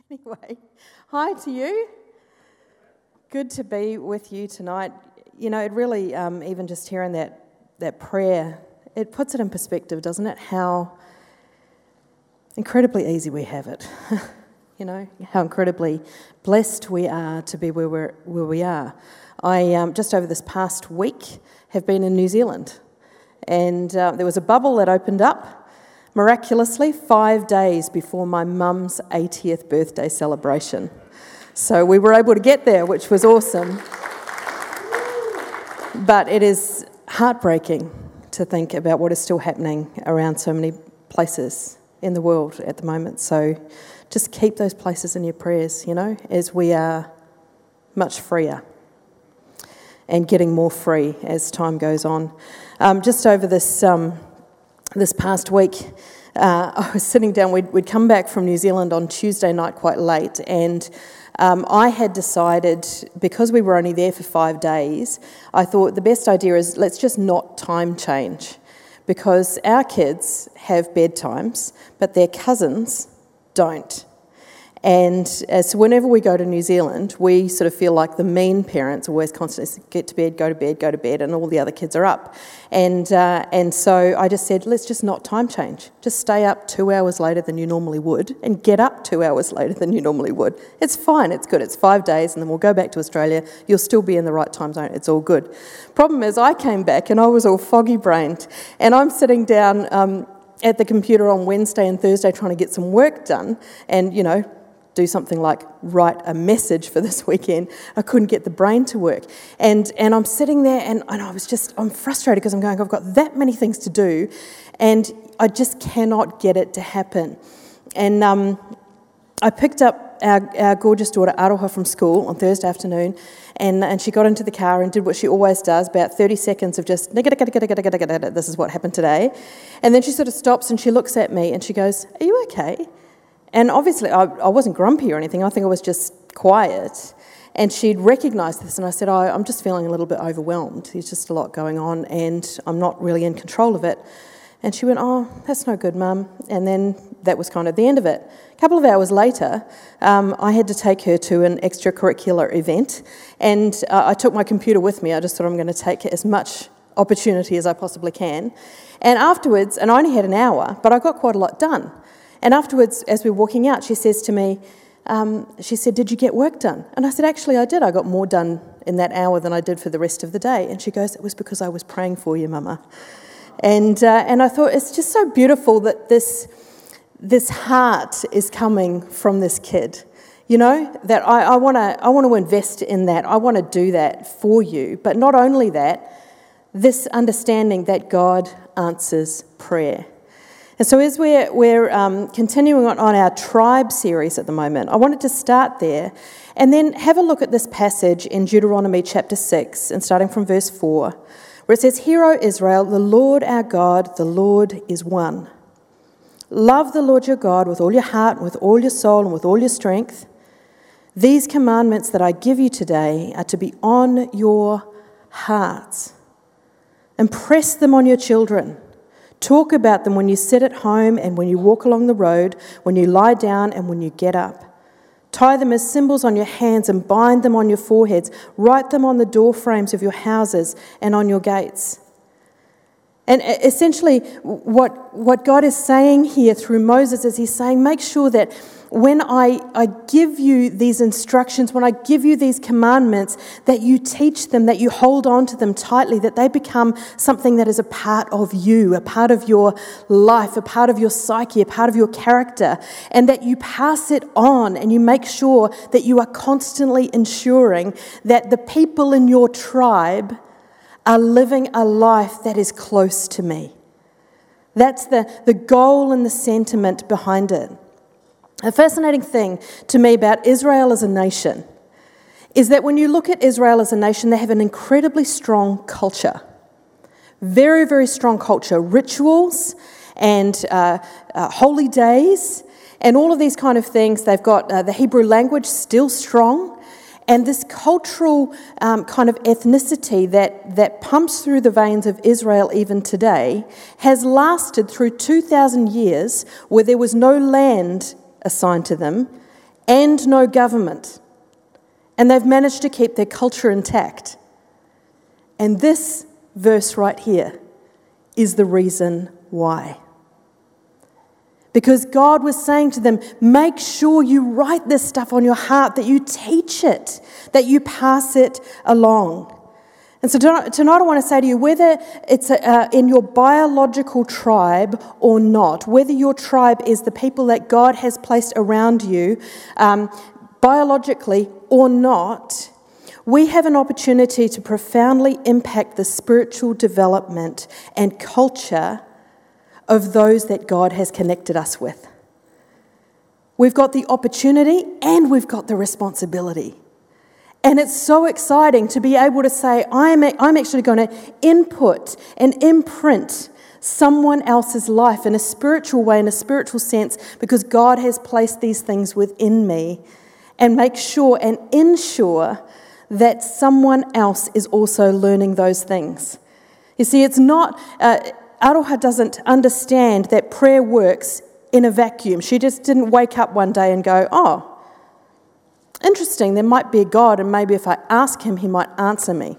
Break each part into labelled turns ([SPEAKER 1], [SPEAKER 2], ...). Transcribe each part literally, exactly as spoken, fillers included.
[SPEAKER 1] Anyway, hi to you. Good to be with you tonight. You know, it really, um, even just hearing that that prayer, it puts it in perspective, doesn't it? How incredibly easy we have it. You know, how incredibly blessed we are to be where we're where we are. I um, just over this past week have been in New Zealand, and uh, there was a bubble that opened up miraculously five days before my mum's eightieth birthday celebration. So we were able to get there, which was awesome. But it is heartbreaking to think about what is still happening around so many places in the world at the moment. So just keep those places in your prayers, you know, as we are much freer and getting more free as time goes on. Um, just over this um, this past week, uh, I was sitting down, we'd, we'd come back from New Zealand on Tuesday night quite late, and um, I had decided, because we were only there for five days, I thought the best idea is let's just not time change, because our kids have bedtimes, but their cousins don't. And uh, so whenever we go to New Zealand, we sort of feel like the mean parents always constantly get to bed, go to bed, go to bed, and all the other kids are up. And uh, and so I just said, let's just not time change. Just stay up two hours later than you normally would and get up two hours later than you normally would. It's fine, it's good. It's five days and then we'll go back to Australia. You'll still be in the right time zone. It's all good. Problem is, I came back and I was all foggy-brained. And I'm sitting down um, at the computer on Wednesday and Thursday trying to get some work done. And, you know, do something like write a message for this weekend. I couldn't get the brain to work. And and I'm sitting there and, and I was just, I'm frustrated because I'm going, I've got that many things to do and I just cannot get it to happen. And um, I picked up our, our gorgeous daughter Aroha from school on Thursday afternoon, and, and she got into the car and did what she always does, about thirty seconds of just, this is what happened today. And then she sort of stops and she looks at me and she goes, are you okay? And obviously, I, I wasn't grumpy or anything. I think I was just quiet. And she'd recognised this, and I said, oh, I'm just feeling a little bit overwhelmed. There's just a lot going on, and I'm not really in control of it. And she went, oh, that's no good, Mum. And then that was kind of the end of it. A couple of hours later, um, I had to take her to an extracurricular event, and uh, I took my computer with me. I just thought I'm going to take as much opportunity as I possibly can. And afterwards, and I only had an hour, but I got quite a lot done. And afterwards, as we were walking out, she says to me, um, she said, did you get work done? And I said, actually, I did. I got more done in that hour than I did for the rest of the day. And she goes, it was because I was praying for you, Mama. And uh, and I thought, it's just so beautiful that this, this heart is coming from this kid. You know, that I, I want to I want to invest in that. I want to do that for you. But not only that, this understanding that God answers prayer. And so as we're, we're um, continuing on, on our tribe series at the moment, I wanted to start there and then have a look at this passage in Deuteronomy chapter six, and starting from verse four, where it says, Hear, O Israel, the Lord our God, the Lord is one. Love the Lord your God with all your heart, and with all your soul, and with all your strength. These commandments that I give you today are to be on your hearts. Impress them on your children. Talk about them when you sit at home and when you walk along the road, when you lie down and when you get up. Tie them as symbols on your hands and bind them on your foreheads. Write them on the door frames of your houses and on your gates. And essentially what, what God is saying here through Moses is he's saying, make sure that when I, I give you these instructions, when I give you these commandments, that you teach them, that you hold on to them tightly, that they become something that is a part of you, a part of your life, a part of your psyche, a part of your character, and that you pass it on and you make sure that you are constantly ensuring that the people in your tribe are living a life that is close to me. That's the, the goal and the sentiment behind it. A fascinating thing to me about Israel as a nation is that when you look at Israel as a nation, they have an incredibly strong culture. Very, very strong culture. Rituals and uh, uh, holy days and all of these kind of things. They've got uh, the Hebrew language still strong. And this cultural um, kind of ethnicity that, that pumps through the veins of Israel even today has lasted through two thousand years where there was no land assigned to them, and no government. And they've managed to keep their culture intact. And this verse right here is the reason why. Because God was saying to them, make sure you write this stuff on your heart, that you teach it, that you pass it along. And so tonight I want to say to you, whether it's uh, in your biological tribe or not, whether your tribe is the people that God has placed around you, um, biologically or not, we have an opportunity to profoundly impact the spiritual development and culture of those that God has connected us with. We've got the opportunity and we've got the responsibility. And it's so exciting to be able to say, I'm, I'm actually going to input and imprint someone else's life in a spiritual way, in a spiritual sense, because God has placed these things within me, and make sure and ensure that someone else is also learning those things. You see, it's not... Uh, Aroha doesn't understand that prayer works in a vacuum. She just didn't wake up one day and go, oh, interesting, there might be a God, and maybe if I ask him, he might answer me.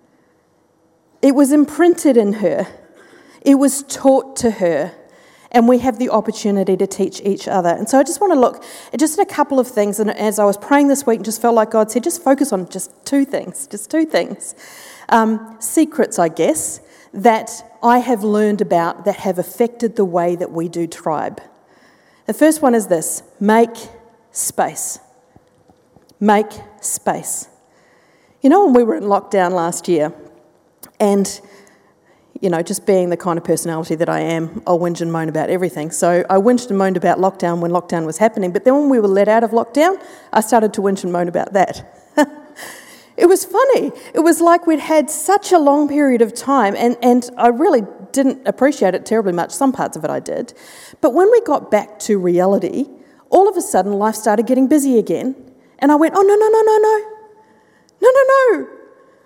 [SPEAKER 1] It was imprinted in her. It was taught to her. And we have the opportunity to teach each other. And so I just want to look at just a couple of things. And as I was praying this week, just felt like God said, just focus on just two things, just two things. Um, secrets, I guess, that I have learned about that have affected the way that we do tribe. The first one is this: make space. Make space. You know, when we were in lockdown last year, and, you know, just being the kind of personality that I am, I'll whinge and moan about everything. So I whinged and moaned about lockdown when lockdown was happening, but then when we were let out of lockdown, I started to whinge and moan about that. It was funny. It was like we'd had such a long period of time, and, and I really didn't appreciate it terribly much. Some parts of it I did. But when we got back to reality, all of a sudden life started getting busy again. And I went, oh, no, no, no, no, no. No, no, no.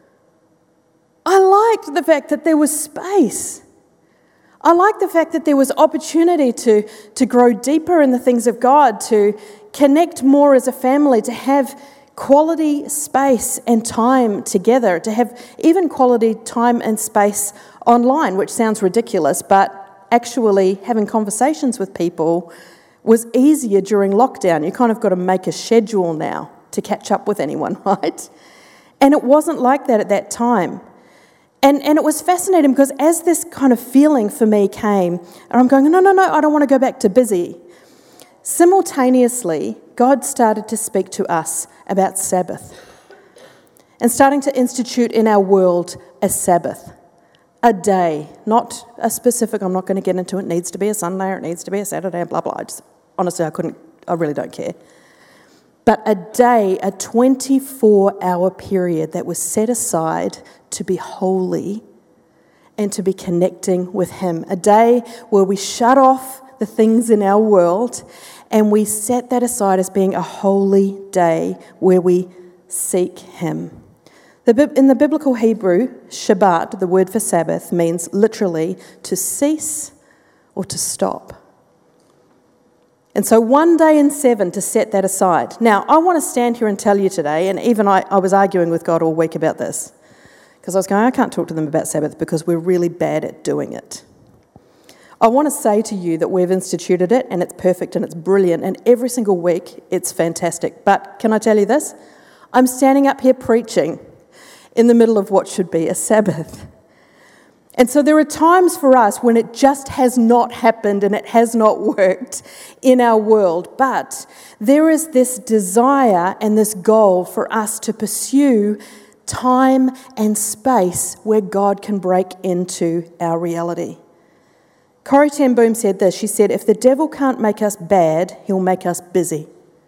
[SPEAKER 1] I liked the fact that there was space. I liked the fact that there was opportunity to, to grow deeper in the things of God, to connect more as a family, to have quality space and time together, to have even quality time and space online, which sounds ridiculous, but actually having conversations with people was easier during lockdown. You kind of got to make a schedule now to catch up with anyone, right? And it wasn't like that at that time. And and it was fascinating because as this kind of feeling for me came, and I'm going, no, no, no, I don't want to go back to busy. Simultaneously, God started to speak to us about Sabbath and starting to institute in our world a Sabbath, a day, not a specific, I'm not going to get into it, it needs to be a Sunday or it needs to be a Saturday and blah, blah. I just, honestly, I couldn't, I really don't care. But a day, a twenty-four hour period that was set aside to be holy and to be connecting with him. A day where we shut off the things in our world and we set that aside as being a holy day where we seek him. The, in the biblical Hebrew, Shabbat, the word for Sabbath, means literally to cease or to stop. And so one day in seven to set that aside. Now, I want to stand here and tell you today, and even I, I was arguing with God all week about this, because I was going, I can't talk to them about Sabbath because we're really bad at doing it. I want to say to you that we've instituted it and it's perfect and it's brilliant, and every single week it's fantastic. But can I tell you this? I'm standing up here preaching in the middle of what should be a Sabbath. And so there are times for us when it just has not happened and it has not worked in our world. But there is this desire and this goal for us to pursue time and space where God can break into our reality. Corrie ten Boom said this. She said, if the devil can't make us bad, he'll make us busy.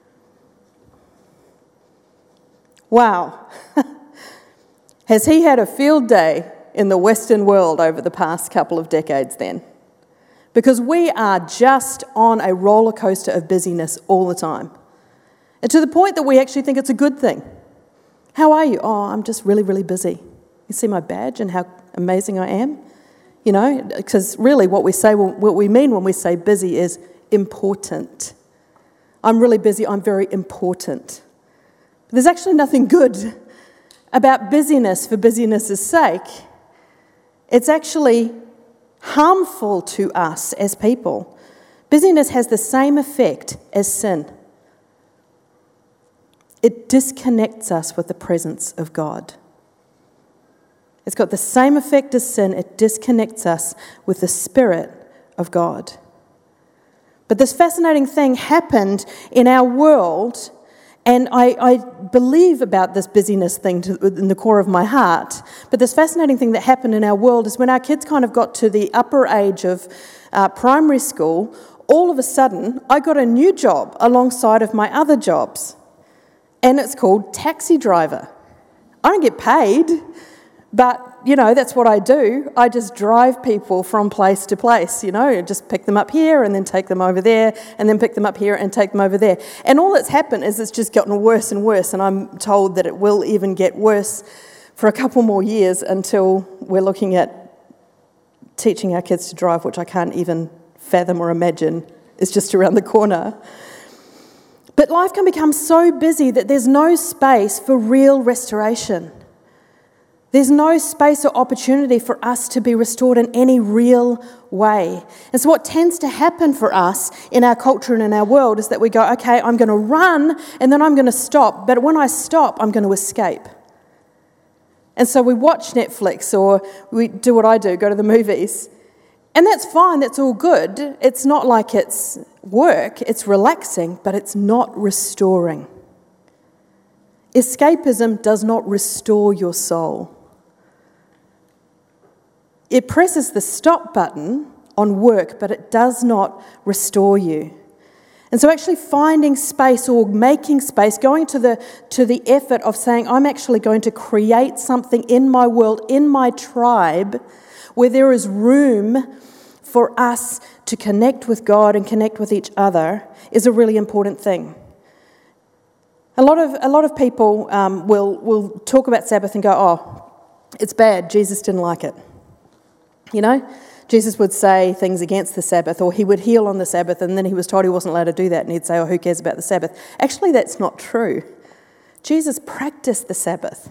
[SPEAKER 1] Wow. Has he had a field day in the Western world over the past couple of decades then? Because we are just on a roller coaster of busyness all the time. And to the point that we actually think it's a good thing. How are you? Oh, I'm just really, really busy. You see my badge and how amazing I am? You know, because really what we say, what we mean when we say busy is important. I'm really busy, I'm very important. But there's actually nothing good about busyness for busyness' sake. It's actually harmful to us as people. Busyness has the same effect as sin. It disconnects us with the presence of God. It's got the same effect as sin. It disconnects us with the Spirit of God. But this fascinating thing happened in our world, and I, I believe about this busyness thing to, in the core of my heart. But this fascinating thing that happened in our world is when our kids kind of got to the upper age of uh, primary school, all of a sudden I got a new job alongside of my other jobs. And it's called taxi driver. I don't get paid, but, you know, that's what I do. I just drive people from place to place, you know, just pick them up here and then take them over there and then pick them up here and take them over there. And all that's happened is it's just gotten worse and worse, and I'm told that it will even get worse for a couple more years until we're looking at teaching our kids to drive, which I can't even fathom or imagine is just around the corner. But life can become so busy that there's no space for real restoration. There's no space or opportunity for us to be restored in any real way. And so what tends to happen for us in our culture and in our world is that we go, okay, I'm going to run and then I'm going to stop. But when I stop, I'm going to escape. And so we watch Netflix, or we do what I do, go to the movies. And that's fine, that's all good. It's not like it's work, it's relaxing, but it's not restoring. Escapism does not restore your soul. It presses the stop button on work, but it does not restore you. And so actually finding space or making space, going to the to the effort of saying, I'm actually going to create something in my world, in my tribe, where there is room for us to connect with God and connect with each other, is a really important thing. A lot of a lot of people um, will will talk about Sabbath and go, oh, it's bad, Jesus didn't like it. You know, Jesus would say things against the Sabbath, or he would heal on the Sabbath, and then he was told he wasn't allowed to do that, and he'd say, oh, who cares about the Sabbath? Actually, that's not true. Jesus practiced the Sabbath.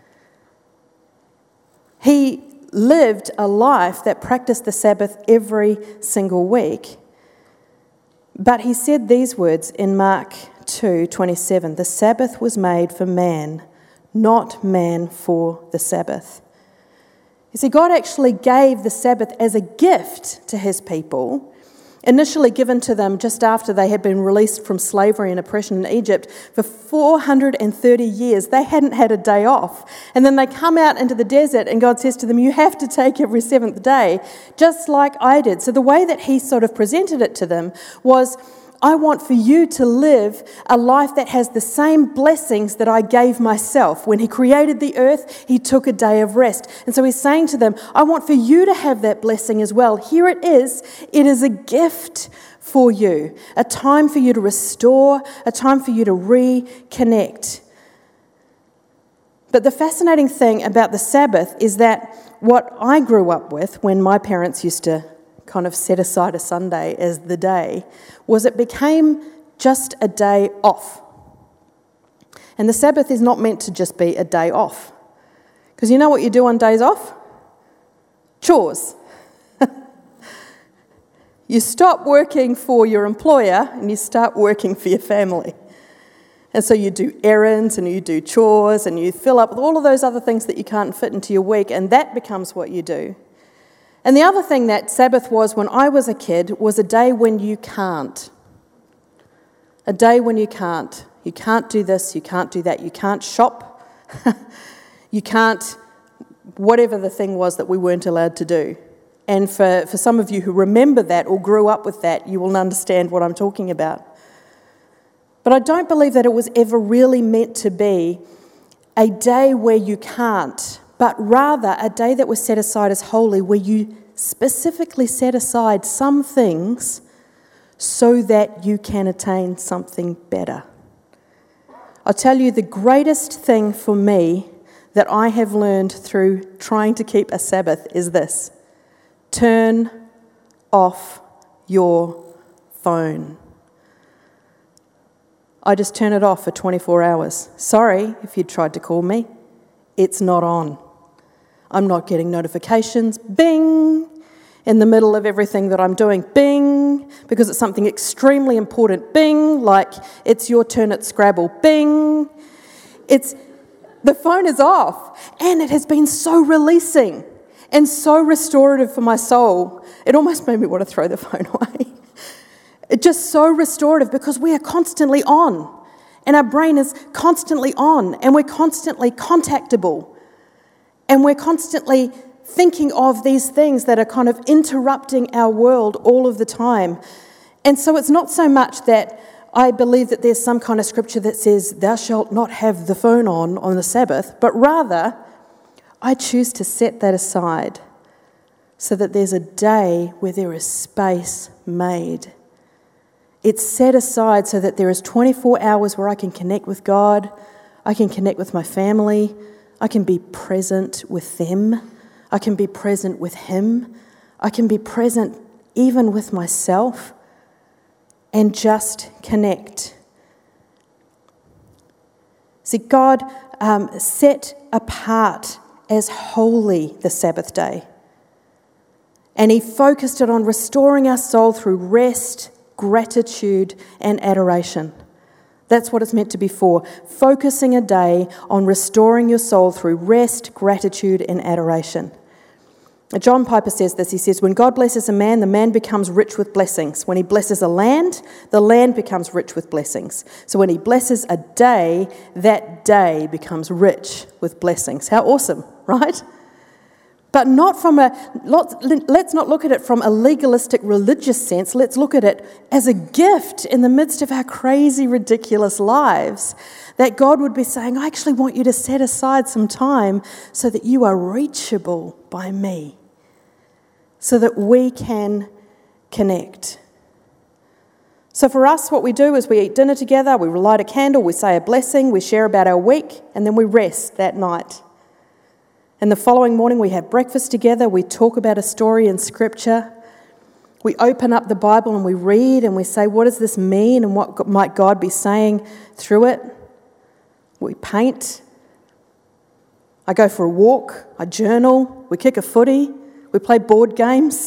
[SPEAKER 1] He lived a life that practiced the Sabbath every single week. But he said these words in Mark two twenty-seven, the Sabbath was made for man, not man for the Sabbath. You see, God actually gave the Sabbath as a gift to his people, initially given to them just after they had been released from slavery and oppression in Egypt. For four hundred thirty years, they hadn't had a day off. And then they come out into the desert and God says to them, you have to take every seventh day, just like I did. So the way that he sort of presented it to them was, I want for you to live a life that has the same blessings that I gave myself. When he created the earth, he took a day of rest. And so he's saying to them, I want for you to have that blessing as well. Here it is. It is a gift for you, a time for you to restore, a time for you to reconnect. But the fascinating thing about the Sabbath is that what I grew up with when my parents used to kind of set aside a Sunday as the day, was it became just a day off. And the Sabbath is not meant to just be a day off. Because you know what you do on days off? Chores. You stop working for your employer and you start working for your family. And so you do errands and you do chores and you fill up with all of those other things that you can't fit into your week, and that becomes what you do. And the other thing that Sabbath was when I was a kid was a day when you can't. A day when you can't. You can't do this, you can't do that, you can't shop, you can't, whatever the thing was that we weren't allowed to do. And for, for some of you who remember that or grew up with that, you will understand what I'm talking about. But I don't believe that it was ever really meant to be a day where you can't, but rather a day that was set aside as holy, where you specifically set aside some things so that you can attain something better. I'll tell you, the greatest thing for me that I have learned through trying to keep a Sabbath is this: turn off your phone. I just turn it off for twenty-four hours. Sorry if you tried to call me. It's not on. I'm not getting notifications, bing, in the middle of everything that I'm doing, bing, because it's something extremely important, bing, like it's your turn at Scrabble, bing. It's, the phone is off, and it has been so releasing and so restorative for my soul. It almost made me want to throw the phone away. It's just so restorative because we are constantly on, and our brain is constantly on, and we're constantly contactable, and we're constantly thinking of these things that are kind of interrupting our world all of the time. And so it's not so much that I believe that there's some kind of scripture that says, thou shalt not have the phone on on the Sabbath, but rather I choose to set that aside so that there's a day where there is space made. It's set aside so that there is twenty-four hours where I can connect with God, I can connect with my family, I can be present with them, I can be present with Him, I can be present even with myself, and just connect. See, God um, set apart as holy the Sabbath day, and He focused it on restoring our soul through rest, gratitude, and adoration. That's what it's meant to be for. Focusing a day on restoring your soul through rest, gratitude, and adoration. John Piper says this. He says, when God blesses a man, the man becomes rich with blessings. When He blesses a land, the land becomes rich with blessings. So when He blesses a day, that day becomes rich with blessings. How awesome, right? But not from a, let's not look at it from a legalistic religious sense. Let's look at it as a gift in the midst of our crazy, ridiculous lives. That God would be saying, I actually want you to set aside some time so that you are reachable by me. So that we can connect. So for us, what we do is we eat dinner together, we light a candle, we say a blessing, we share about our week, and then we rest that night. And the following morning we have breakfast together, we talk about a story in Scripture, we open up the Bible and we read and we say, what does this mean and what might God be saying through it? We paint, I go for a walk, I journal, we kick a footy, we play board games.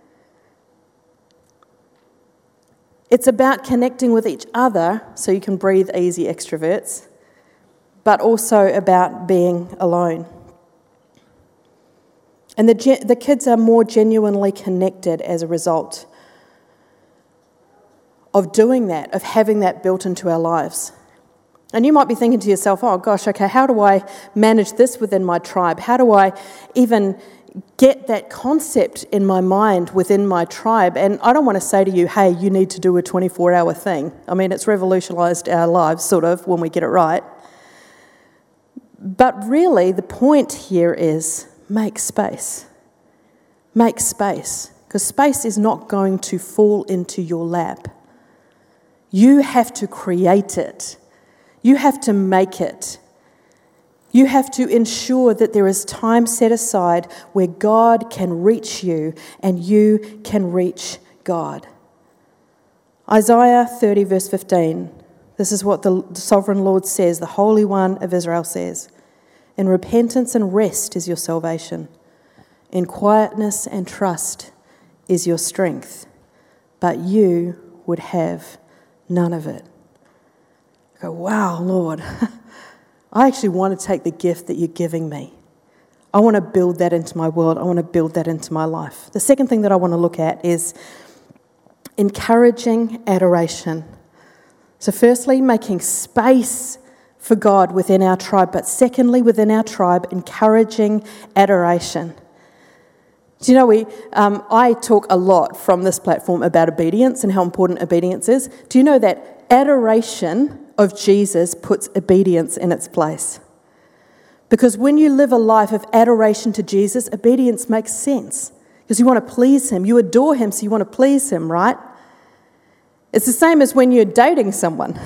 [SPEAKER 1] It's about connecting with each other so you can breathe easy, extroverts, but also about being alone. And the, the kids are more genuinely connected as a result of doing that, of having that built into our lives. And you might be thinking to yourself, oh gosh, okay, how do I manage this within my tribe? How do I even get that concept in my mind within my tribe? And I don't want to say to you, hey, you need to do a twenty-four hour thing. I mean, it's revolutionised our lives, sort of, when we get it right. But really, the point here is make space. Make space. Because space is not going to fall into your lap. You have to create it. You have to make it. You have to ensure that there is time set aside where God can reach you and you can reach God. Isaiah thirty verse fifteen. This is what the sovereign Lord says, the Holy One of Israel says. In repentance and rest is your salvation. In quietness and trust is your strength. But you would have none of it. I go, wow, Lord, I actually want to take the gift that you're giving me. I want to build that into my world. I want to build that into my life. The second thing that I want to look at is encouraging adoration. So firstly, making space for God within our tribe, but secondly, within our tribe, encouraging adoration. Do you know, we? Um, I talk a lot from this platform about obedience and how important obedience is. Do you know that adoration of Jesus puts obedience in its place? Because when you live a life of adoration to Jesus, obedience makes sense. Because you want to please Him. You adore Him, so you want to please Him, right? It's the same as when you're dating someone.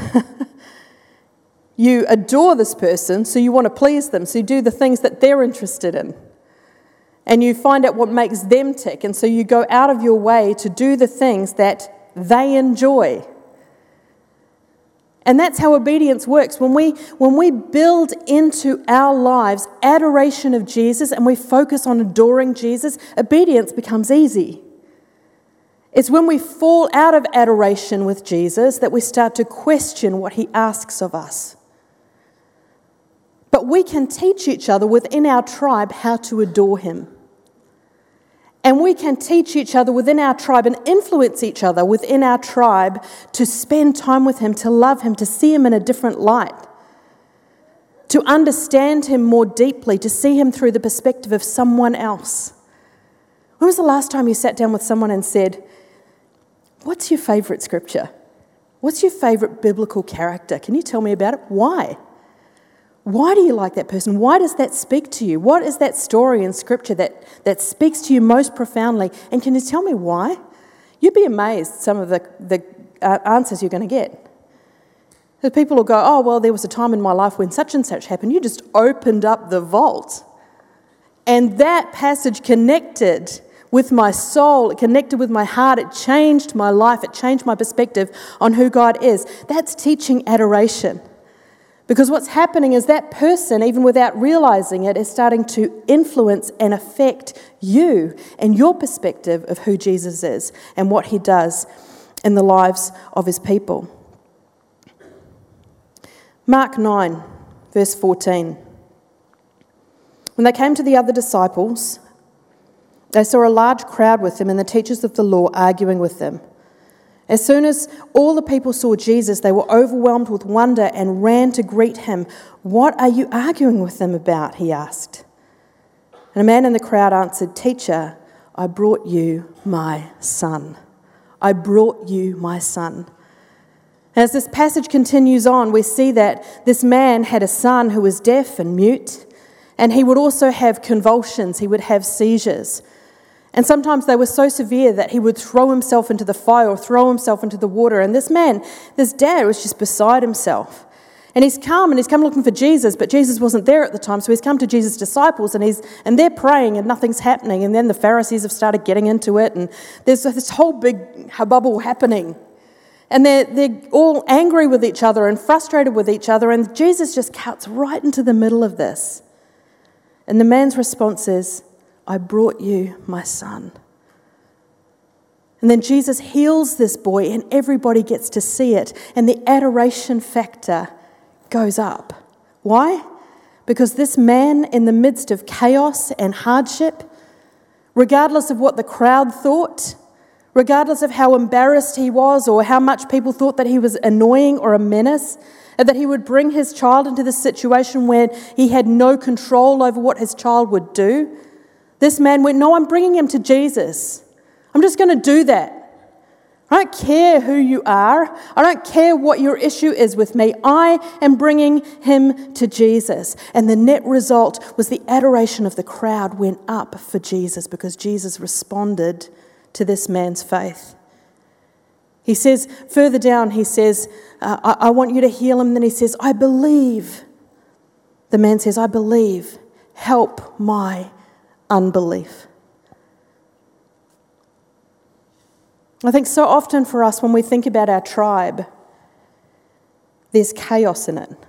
[SPEAKER 1] You adore this person, so you want to please them. So you do the things that they're interested in. And you find out what makes them tick. And so you go out of your way to do the things that they enjoy. And that's how obedience works. When we, when we build into our lives adoration of Jesus and we focus on adoring Jesus, obedience becomes easy. It's when we fall out of adoration with Jesus that we start to question what he asks of us. But we can teach each other within our tribe how to adore him. And we can teach each other within our tribe and influence each other within our tribe to spend time with him, to love him, to see him in a different light, to understand him more deeply, to see him through the perspective of someone else. When was the last time you sat down with someone and said, "What's your favourite scripture? What's your favourite biblical character? Can you tell me about it? Why? Why do you like that person? Why does that speak to you? What is that story in Scripture that, that speaks to you most profoundly? And can you tell me why?" You'd be amazed some of the, the uh, answers you're going to get. The people will go, "Oh, well, there was a time in my life when such and such happened." You just opened up the vault. And that passage connected with my soul, it connected with my heart, it changed my life, it changed my perspective on who God is. That's teaching adoration. Because what's happening is that person, even without realizing it, is starting to influence and affect you and your perspective of who Jesus is and what he does in the lives of his people. Mark nine, verse fourteen. When they came to the other disciples, they saw a large crowd with them and the teachers of the law arguing with them. As soon as all the people saw Jesus, they were overwhelmed with wonder and ran to greet him. "What are you arguing with them about?" he asked. And a man in the crowd answered, "Teacher, I brought you my son. I brought you my son." As this passage continues on, we see that this man had a son who was deaf and mute, and he would also have convulsions, he would have seizures. And sometimes they were so severe that he would throw himself into the fire or throw himself into the water. And this man, this dad, was just beside himself. And he's come and he's come looking for Jesus, but Jesus wasn't there at the time. So he's come to Jesus' disciples and he's and they're praying and nothing's happening. And then the Pharisees have started getting into it and there's this whole big hubbub happening. And they're, they're all angry with each other and frustrated with each other. And Jesus just cuts right into the middle of this. And the man's response is, "I brought you my son." And then Jesus heals this boy and everybody gets to see it. And the adoration factor goes up. Why? Because this man, in the midst of chaos and hardship, regardless of what the crowd thought, regardless of how embarrassed he was or how much people thought that he was annoying or a menace, and that he would bring his child into this situation where he had no control over what his child would do, this man went, "No, I'm bringing him to Jesus. I'm just going to do that. I don't care who you are. I don't care what your issue is with me. I am bringing him to Jesus." And the net result was the adoration of the crowd went up for Jesus because Jesus responded to this man's faith. He says, further down, he says, uh, I, I want you to heal him. Then he says, "I believe." The man says, "I believe. Help my unbelief." I think so often for us when we think about our tribe, there's chaos in it.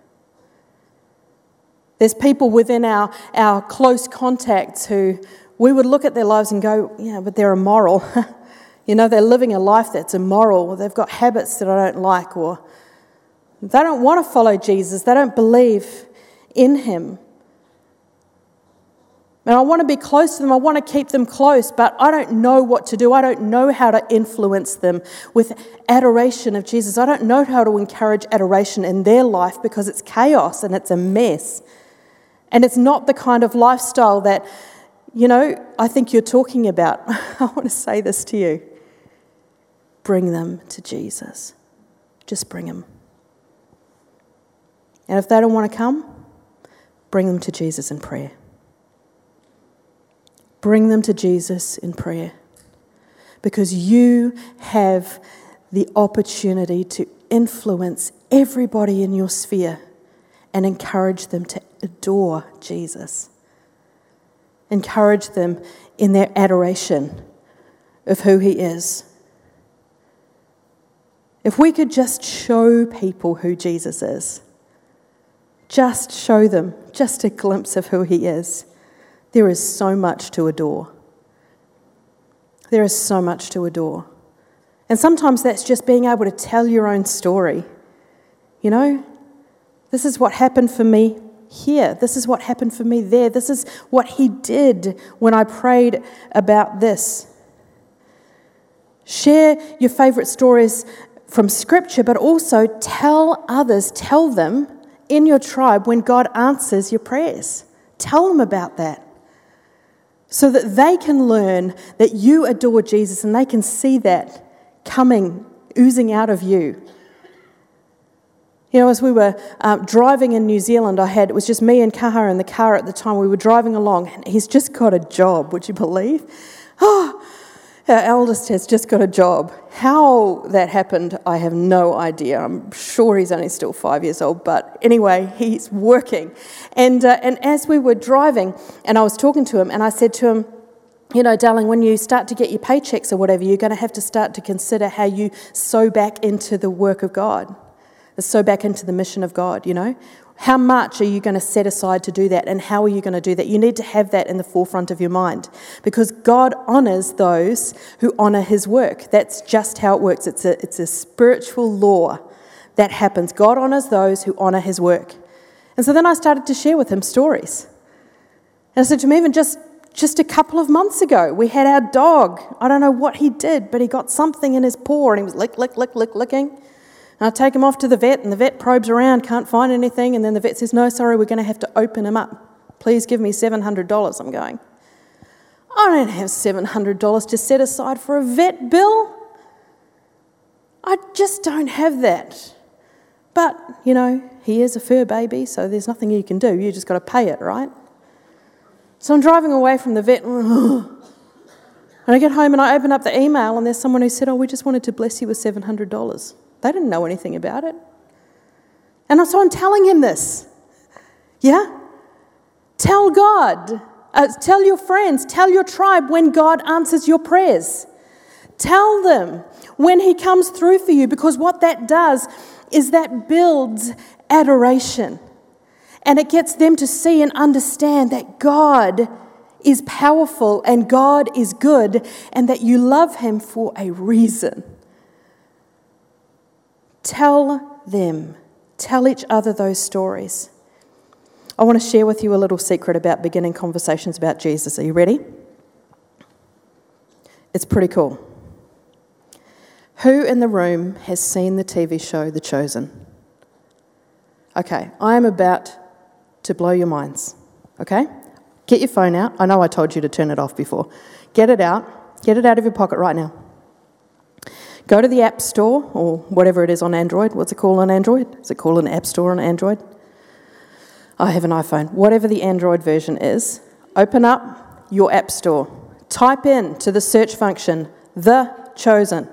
[SPEAKER 1] There's people within our, our close contacts who we would look at their lives and go, "Yeah, but they're immoral." You know, they're living a life that's immoral, or they've got habits that I don't like, or they don't want to follow Jesus, they don't believe in him. And I want to be close to them, I want to keep them close, but I don't know what to do. I don't know how to influence them with adoration of Jesus. I don't know how to encourage adoration in their life because it's chaos and it's a mess. And it's not the kind of lifestyle that, you know, I think you're talking about. I want to say this to you. Bring them to Jesus. Just bring them. And if they don't want to come, bring them to Jesus in prayer. Bring them to Jesus in prayer. Because you have the opportunity to influence everybody in your sphere and encourage them to adore Jesus. Encourage them in their adoration of who he is. If we could just show people who Jesus is, just show them just a glimpse of who he is, there is so much to adore. There is so much to adore. And sometimes that's just being able to tell your own story. You know, this is what happened for me here. This is what happened for me there. This is what he did when I prayed about this. Share your favourite stories from Scripture, but also tell others, tell them in your tribe when God answers your prayers. Tell them about that so that they can learn that you adore Jesus and they can see that coming, oozing out of you. You know, as we were uh, driving in New Zealand, I had, it was just me and Kaha in the car at the time. We were driving along and he's just got a job, would you believe? Oh, our eldest has just got a job. How that happened, I have no idea. I'm sure he's only still five years old, but anyway, he's working. And uh, and as we were driving, and I was talking to him, and I said to him, you know, darling, when you start to get your paychecks or whatever, you're going to have to start to consider how you sow back into the work of God, sow back into the mission of God, you know. How much are you going to set aside to do that, and how are you going to do that? You need to have that in the forefront of your mind because God honours those who honour his work. That's just how it works. It's a, it's a spiritual law that happens. God honours those who honour his work. And so then I started to share with him stories. And I said to him, even just, just a couple of months ago, we had our dog. I don't know what he did, but he got something in his paw and he was lick, lick, lick, lick, licking. And I take him off to the vet, and the vet probes around, can't find anything, and then the vet says, no, sorry, we're going to have to open him up. Please give me seven hundred dollars. I'm going, I don't have seven hundred dollars to set aside for a vet bill. I just don't have that. But, you know, he is a fur baby, so there's nothing you can do. You just got to pay it, right? So I'm driving away from the vet, and I get home and I open up the email, and there's someone who said, oh, we just wanted to bless you with seven hundred dollars. They didn't know anything about it. And so I'm telling him this. Yeah? Tell God. Uh, tell your friends. Tell your tribe when God answers your prayers. Tell them when he comes through for you, because what that does is that builds adoration. And it gets them to see and understand that God is powerful and God is good and that you love him for a reason. Tell them, tell each other those stories. I want to share with you a little secret about beginning conversations about Jesus. Are you ready? It's pretty cool. Who in the room has seen the T V show The Chosen? Okay, I am about to blow your minds, okay? Get your phone out. I know I told you to turn it off before. Get it out. Get it out of your pocket right now. Go to the App Store, or whatever it is on Android. What's it called on Android? Is it called an App Store on Android? I have an iPhone. Whatever the Android version is, open up your App Store. Type in to the search function, The Chosen.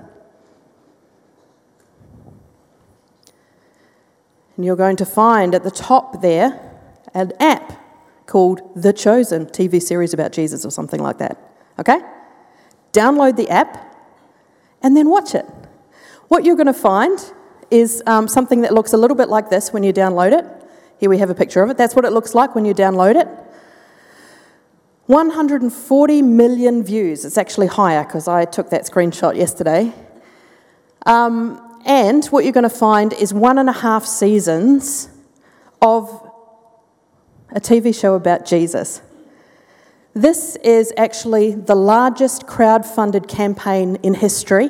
[SPEAKER 1] And you're going to find at the top there an app called The Chosen, T V series about Jesus or something like that. Okay? Download the app. And then watch it. What you're going to find is um, something that looks a little bit like this when you download it. Here we have a picture of it. That's what it looks like when you download it. one hundred forty million views. It's actually higher because I took that screenshot yesterday. Um, and what you're going to find is one and a half seasons of a T V show about Jesus. This is actually the largest crowd-funded campaign in history.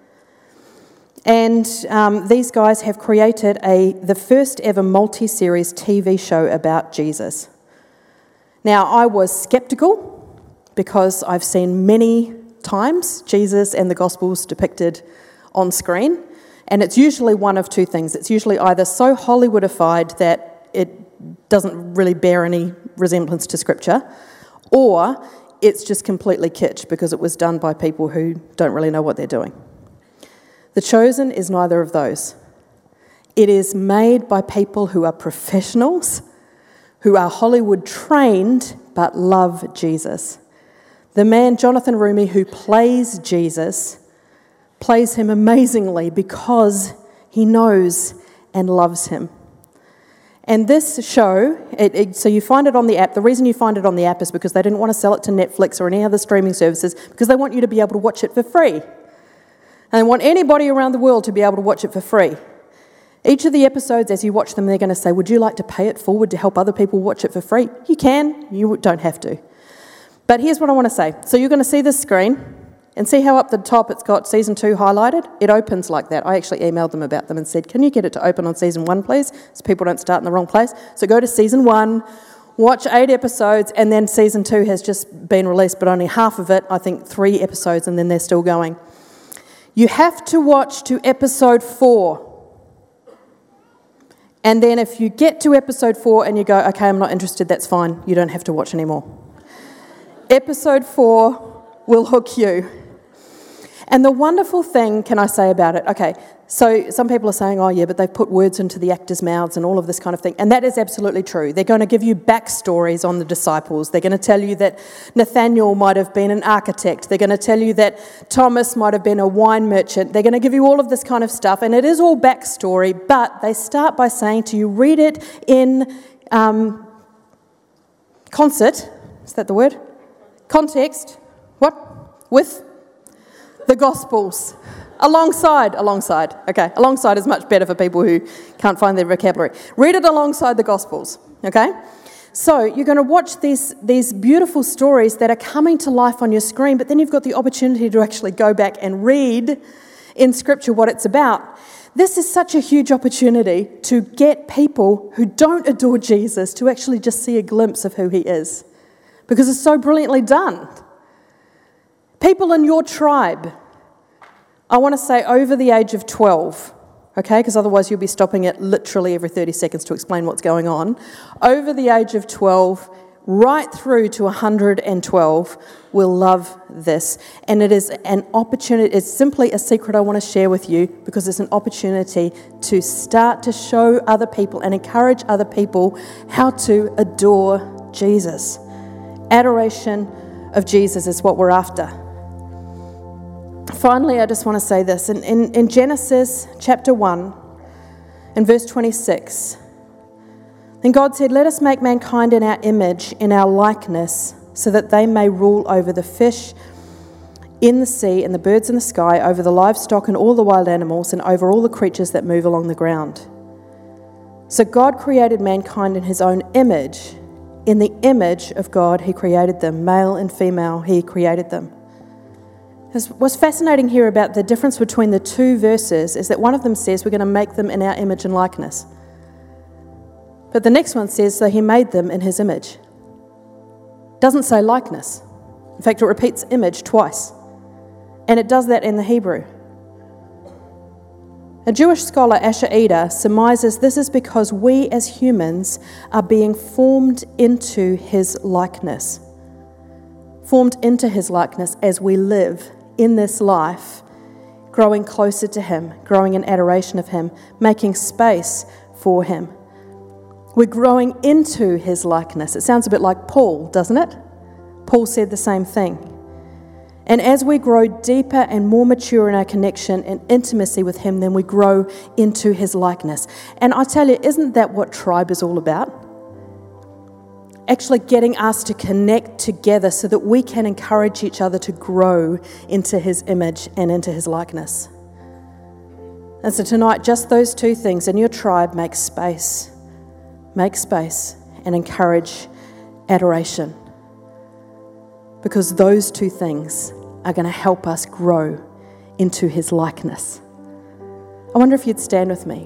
[SPEAKER 1] And um, these guys have created a the first ever multi-series T V show about Jesus. Now, I was skeptical because I've seen many times Jesus and the Gospels depicted on screen. And it's usually one of two things. It's usually either so Hollywoodified that it doesn't really bear any resemblance to Scripture, or it's just completely kitsch because it was done by people who don't really know what they're doing. The Chosen is neither of those. It is made by people who are professionals, who are Hollywood trained but love Jesus. The man, Jonathan Rumi, who plays Jesus, plays him amazingly because he knows and loves him. And this show, it, it, so you find it on the app. The reason you find it on the app is because they didn't want to sell it to Netflix or any other streaming services, because they want you to be able to watch it for free. And they want anybody around the world to be able to watch it for free. Each of the episodes, as you watch them, they're going to say, would you like to pay it forward to help other people watch it for free? You can, you don't have to. But here's what I want to say. So you're going to see this screen, and see how up the top it's got season two highlighted? It opens like that. I actually emailed them about them and said, can you get it to open on season one, please? So people don't start in the wrong place. So go to season one, watch eight episodes, and then season two has just been released, but only half of it, I think three episodes, and then they're still going. You have to watch to episode four. And then if you get to episode four and you go, okay, I'm not interested, that's fine. You don't have to watch anymore. Episode four will hook you. And the wonderful thing, can I say about it, okay, so some people are saying, oh yeah, but they've put words into the actors' mouths and all of this kind of thing. And that is absolutely true. They're going to give you backstories on the disciples. They're going to tell you that Nathaniel might have been an architect. They're going to tell you that Thomas might have been a wine merchant. They're going to give you all of this kind of stuff. And it is all backstory, but they start by saying to you, read it in um, concert. Is that the word? Context. What? With the Gospels. Alongside, alongside, okay, alongside is much better for people who can't find their vocabulary. Read it alongside the Gospels, okay? So you're going to watch these, these beautiful stories that are coming to life on your screen, but then you've got the opportunity to actually go back and read in Scripture what it's about. This is such a huge opportunity to get people who don't adore Jesus to actually just see a glimpse of who he is, because it's so brilliantly done. People in your tribe, I want to say over the age of twelve, okay, because otherwise you'll be stopping it literally every thirty seconds to explain what's going on. Over the age of twelve, right through to one hundred twelve, will love this. And it is an opportunity, it's simply a secret I want to share with you, because it's an opportunity to start to show other people and encourage other people how to adore Jesus. Adoration of Jesus is what we're after. Finally, I just want to say this. In, in, in Genesis chapter one, in verse twenty-six, then God said, let us make mankind in our image, in our likeness, so that they may rule over the fish in the sea and the birds in the sky, over the livestock and all the wild animals, and over all the creatures that move along the ground. So God created mankind in his own image. In the image of God, he created them. Male and female, he created them. What's fascinating here about the difference between the two verses is that one of them says we're going to make them in our image and likeness. But the next one says, so he made them in his image. It doesn't say likeness. In fact, it repeats image twice. And it does that in the Hebrew. A Jewish scholar, Asher Eder, surmises this is because we as humans are being formed into his likeness. Formed into his likeness as we live in this life, growing closer to him, growing in adoration of him, making space for him. We're growing into his likeness. It sounds a bit like Paul, doesn't it? Paul said the same thing. And as we grow deeper and more mature in our connection and intimacy with him, then we grow into his likeness. And I tell you, isn't that what tribe is all about? Actually getting us to connect together so that we can encourage each other to grow into his image and into his likeness. And so tonight, just those two things in your tribe, make space. Make space and encourage adoration. Because those two things are going to help us grow into his likeness. I wonder if you'd stand with me.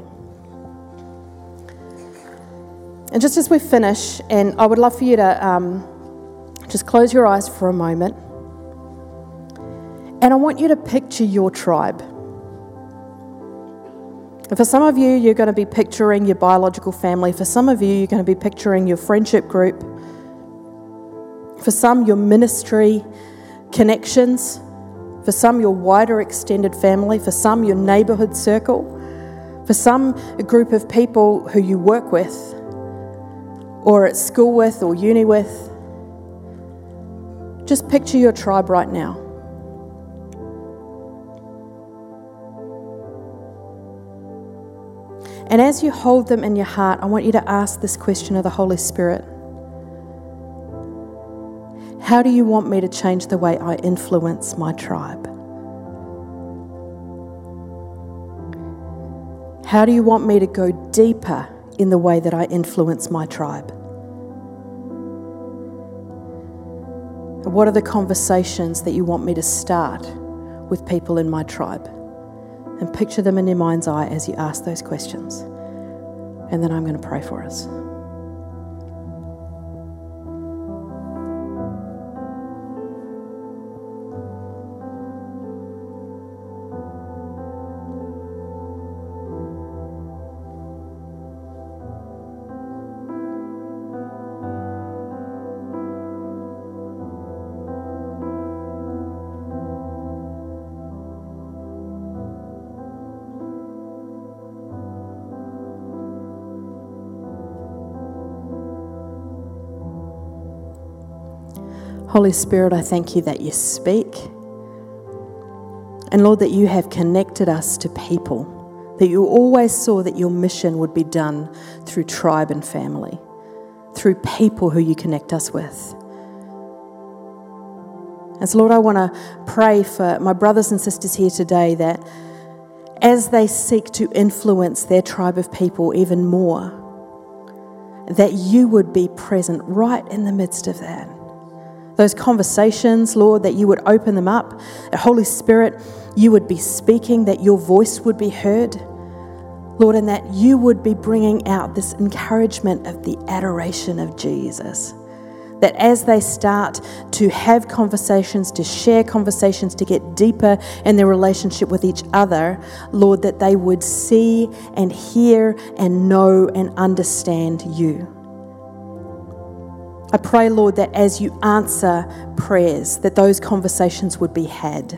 [SPEAKER 1] And just as we finish, and I would love for you to um, just close your eyes for a moment. And I want you to picture your tribe. And for some of you, you're going to be picturing your biological family. For some of you, you're going to be picturing your friendship group. For some, your ministry connections. For some, your wider extended family. For some, your neighbourhood circle. For some, a group of people who you work with, or at school with, or uni with. Just picture your tribe right now. And as you hold them in your heart, I want you to ask this question of the Holy Spirit. How do you want me to change the way I influence my tribe? How do you want me to go deeper in the way that I influence my tribe? What are the conversations that you want me to start with people in my tribe? And picture them in your mind's eye as you ask those questions. And then I'm going to pray for us. Holy Spirit, I thank you that you speak. And Lord, that you have connected us to people, that you always saw that your mission would be done through tribe and family, through people who you connect us with. And so Lord, I want to pray for my brothers and sisters here today that as they seek to influence their tribe of people even more, that you would be present right in the midst of that. Those conversations, Lord, that you would open them up. The Holy Spirit, you would be speaking, that your voice would be heard. Lord, and that you would be bringing out this encouragement of the adoration of Jesus. That as they start to have conversations, to share conversations, to get deeper in their relationship with each other, Lord, that they would see and hear and know and understand you. I pray, Lord, that as you answer prayers, that those conversations would be had.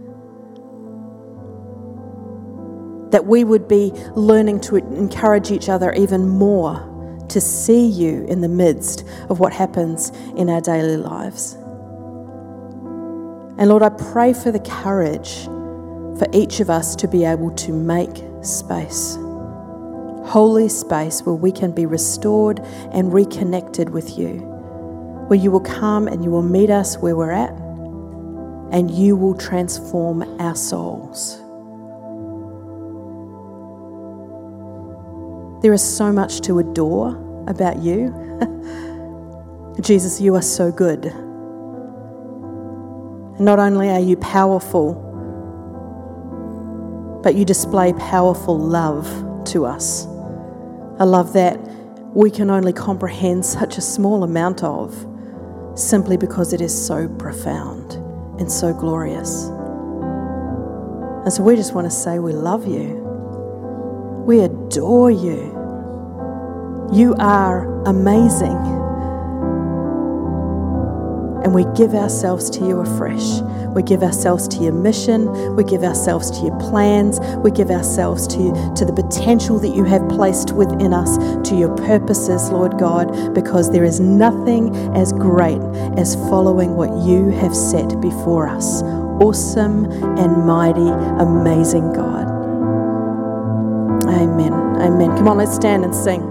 [SPEAKER 1] That we would be learning to encourage each other even more to see you in the midst of what happens in our daily lives. And Lord, I pray for the courage for each of us to be able to make space. Holy space where we can be restored and reconnected with you. Where you will come and you will meet us where we're at, and you will transform our souls. There is so much to adore about you. Jesus, you are so good. And not only are you powerful, but you display powerful love to us. A love that we can only comprehend such a small amount of, simply because it is so profound and so glorious. And so we just want to say we love you. We adore you. You are amazing. And we give ourselves to you afresh. We give ourselves to your mission. We give ourselves to your plans. We give ourselves to, to the potential that you have placed within us, to your purposes, Lord God, because there is nothing as great as following what you have set before us. Awesome and mighty, amazing God. Amen. Amen. Come on, let's stand and sing.